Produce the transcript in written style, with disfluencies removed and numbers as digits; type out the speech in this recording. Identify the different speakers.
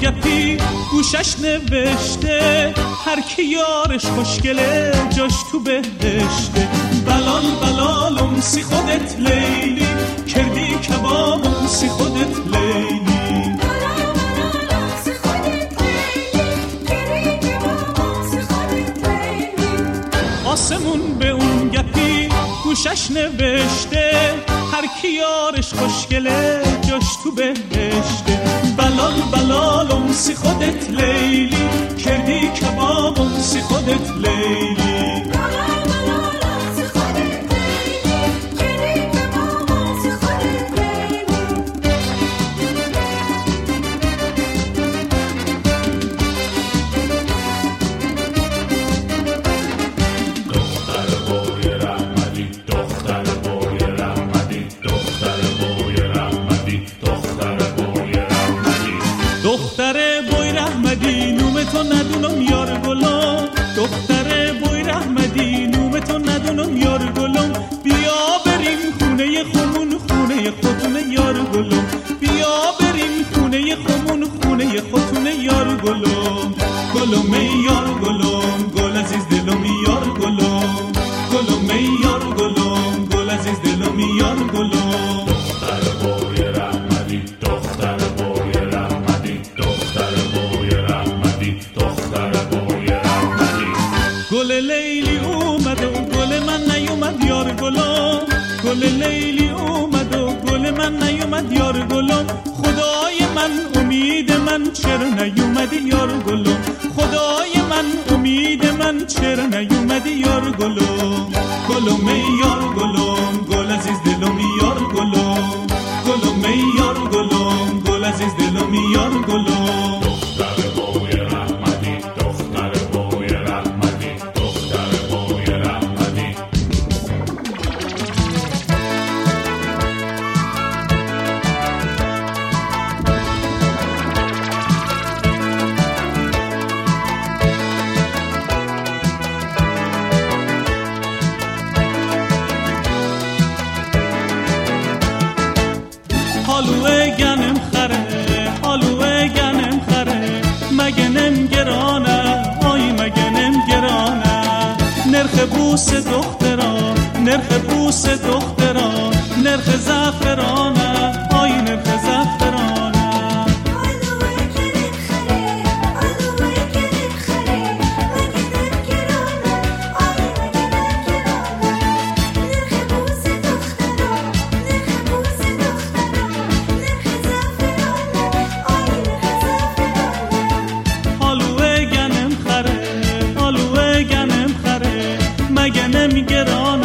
Speaker 1: گپی گوشش نوشته، هر کی یارش خوشگله جاش تو بهشته. بلال بلالم سی خودت لیلی، کردی کبابم سی خودت لیلی. آسمون به اون گپی گوشش نوشته، هر کی یارش خوشگله جاش تو بهشته. بلال بلالم سی خودت لیلی، کردی کبابم سی خودت لیلی. دختر بوی رحمدی نوم تو ندونم یار گلم، دختر بوی رحمدی نوم تو ندونم یار گلم. بیا بریم خونه خمون خونه خودتونه یار گلم، بیا بریم خونه خمون خونه خودتونه یار گلم. گلم ای یار گلم، گل عزیز دلم یار گلم، گلم ای یار گلم، گل عزیز دلم یار گلم.
Speaker 2: دختر بوی رحمدی، دختر بوی رحمدی، دختر بوی رحمدی، دختر بوی رحمدی.
Speaker 1: گل لیلی اومد و گل من نیومد یار گلم، گل لیلی اومد و گل من نیومد یار گلم. خدای من امید من چرا نیومدی یار گلم، خدای من امید من چرا نیومدی یار گلم. گلم ای یار گلم، گل عزیز دلم یار گلم، گلم ای یار گلم، گل عزیز دلم یار گلم.
Speaker 2: دختر بوی رحمدی، دختر بوی رحمدی، دختر بوی رحمدی.
Speaker 1: حالوه گنم خره، حالوه گنم خره، مگه نم گرانه، آی مگه نم گرانه. نرخ بوس دختران، نرخ بوس دختران، نرخ زعفرانه، آی نرخ زعفرانه. مگه نمی گرانه،